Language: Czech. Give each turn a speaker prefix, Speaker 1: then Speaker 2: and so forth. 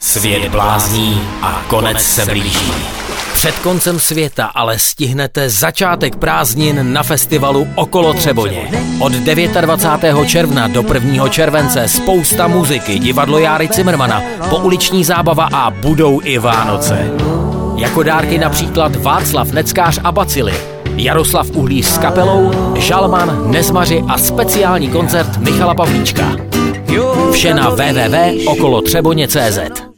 Speaker 1: Svět blázní a konec se blíží. Před koncem světa ale stihnete začátek prázdnin na festivalu Okolo Třeboně. Od 29. června do 1. července spousta muziky, divadlo Járy Cimrmana, pouliční zábava a budou i Vánoce. Jako dárky například Václav Neckář a Bacily, Jaroslav Uhlíř s kapelou, Žalman, Nezmaři a speciální koncert Michala Pavlíčka. Vše na www.okolotřeboně.cz.